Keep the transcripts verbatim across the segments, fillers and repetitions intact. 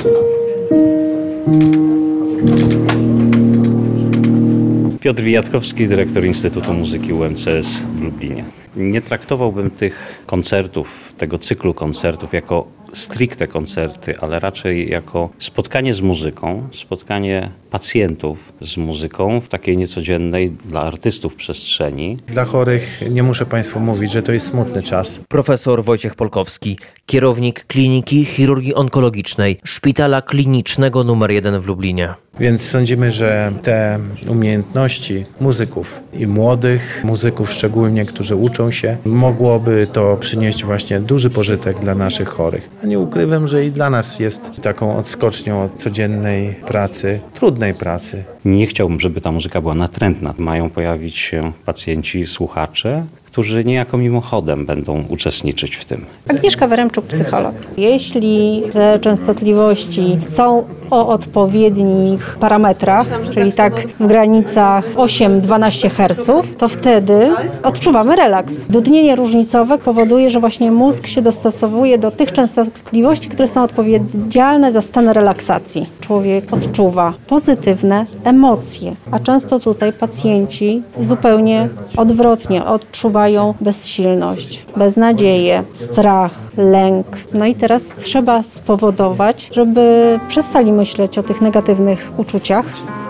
Piotr Wijatkowski, dyrektor Instytutu Muzyki U M C S w Lublinie. Nie traktowałbym tych koncertów, tego cyklu koncertów jako stricte koncerty, ale raczej jako spotkanie z muzyką, spotkanie pacjentów z muzyką w takiej niecodziennej dla artystów przestrzeni. Dla chorych nie muszę Państwu mówić, że to jest smutny czas. Profesor Wojciech Polkowski, kierownik Kliniki Chirurgii Onkologicznej Szpitala Klinicznego numer jeden w Lublinie. Więc sądzimy, że te umiejętności muzyków i młodych muzyków szczególnie, którzy uczą się, mogłoby to przynieść właśnie duży pożytek dla naszych chorych. A nie ukrywam, że i dla nas jest taką odskocznią od codziennej pracy, trudnej pracy. Nie chciałbym, żeby ta muzyka była natrętna. Mają pojawić się pacjenci, słuchacze, którzy niejako mimochodem będą uczestniczyć w tym. Agnieszka Weremczuk, psycholog. Jeśli te częstotliwości są o odpowiednich parametrach, czyli tak w granicach osiem do dwunastu herców, to wtedy odczuwamy relaks. Dudnienie różnicowe powoduje, że właśnie mózg się dostosowuje do tych częstotliwości, które są odpowiedzialne za stan relaksacji. Człowiek odczuwa pozytywne emocje, a często tutaj pacjenci zupełnie odwrotnie odczuwają bezsilność, beznadzieję, strach, lęk. No i teraz trzeba spowodować, żeby przestali myśleć o tych negatywnych uczuciach.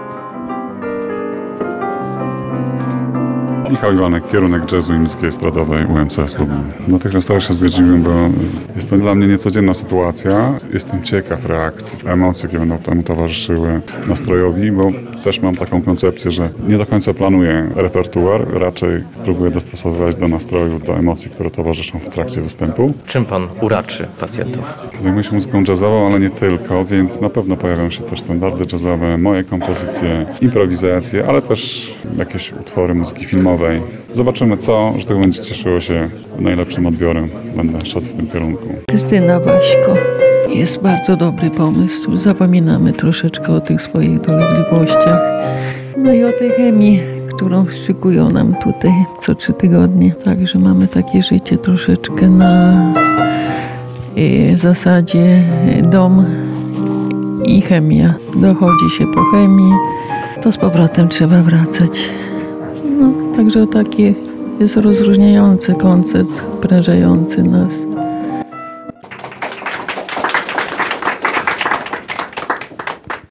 Michał Iwanek, kierunek jazzu i muzyki estradowej U M C S Lublin. Natychmiast się zgodziłem, bo jest to dla mnie niecodzienna sytuacja. Jestem ciekaw reakcji, emocji, jakie będą temu towarzyszyły nastrojowi, bo też mam taką koncepcję, że nie do końca planuję repertuar, raczej próbuję dostosowywać do nastroju, do emocji, które towarzyszą w trakcie występu. Czym pan uraczy pacjentów? Zajmuję się muzyką jazzową, ale nie tylko, więc na pewno pojawią się też standardy jazzowe, moje kompozycje, improwizacje, ale też jakieś utwory muzyki filmowej. Zobaczymy co, że tego będzie cieszyło się najlepszym odbiorem. Będę szedł w tym kierunku. Krystyna Waśko. Jest bardzo dobry pomysł. Zapominamy troszeczkę o tych swoich dolegliwościach. No i o tej chemii, którą szykują nam tutaj co trzy tygodnie. Także mamy takie życie troszeczkę na y, zasadzie dom i chemia. Dochodzi się po chemii, to z powrotem trzeba wracać. No, także taki jest rozróżniający koncert, prężający nas.